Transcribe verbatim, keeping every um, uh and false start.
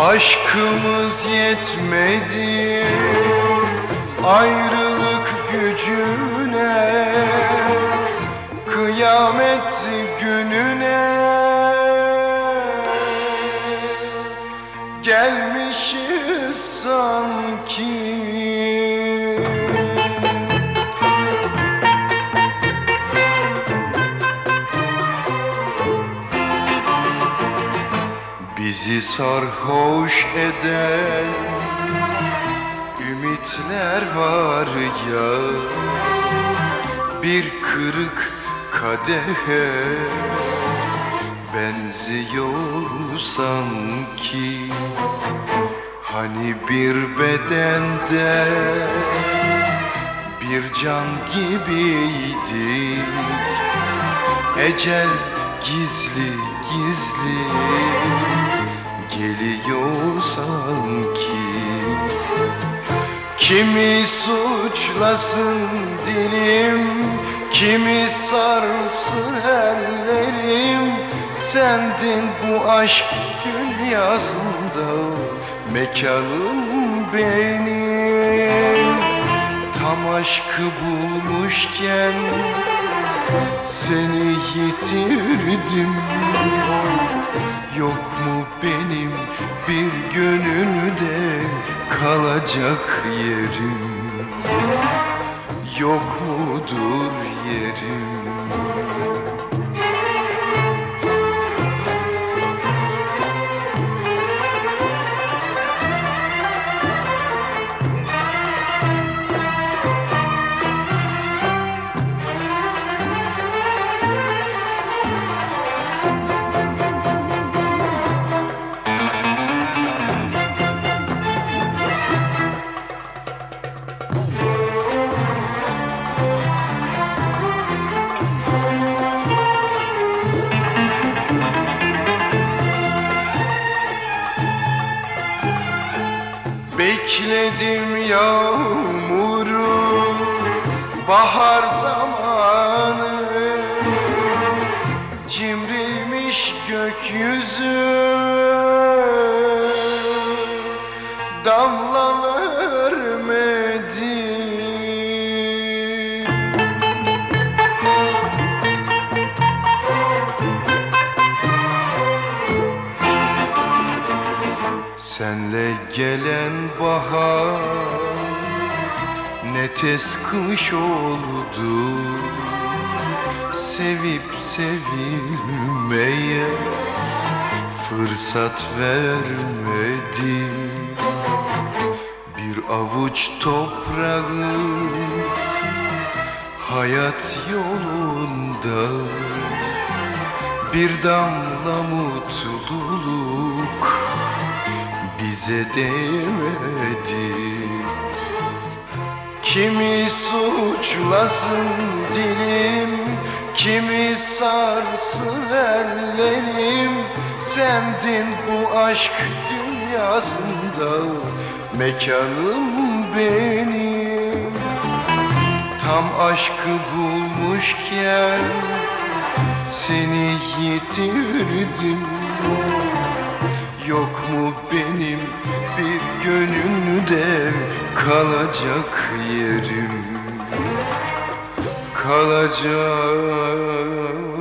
Aşkımız yetmedi ayrılık gücüne, kıyamet gününe gelmişiz sanki. Bizi sarhoş eden ümitler var ya, bir kırık kadehe benziyor sanki. Hani bir bedende bir can gibiydik, ecel gizli gizli geliyor sanki. Kimi suçlasın dilim, kimi sarsın ellerim, sendin bu aşk dünyasında mekanım benim. Tam aşkı bulmuşken seni yitirdim. Yok mu benim bir gönülde kalacak yerim? Yok mudur yerim? Bekledim yağmuru, bahar zamanı, cimriymiş gökyüzü, damla vermedi. Senle gelen bahar ne tez kış oldu, sevip sevilmeye fırsat vermedi. Bir avuç toprağız hayat yolunda, bir damla mutluluk bize değmedi. Kimi suçlasın dilim, kimi sarsın ellerim, sendin bu aşk dünyasında mekanım benim. Tam aşkı bulmuşken seni yitirdim. Yok mu benim bir gönülde kalacak yerim? Kalacak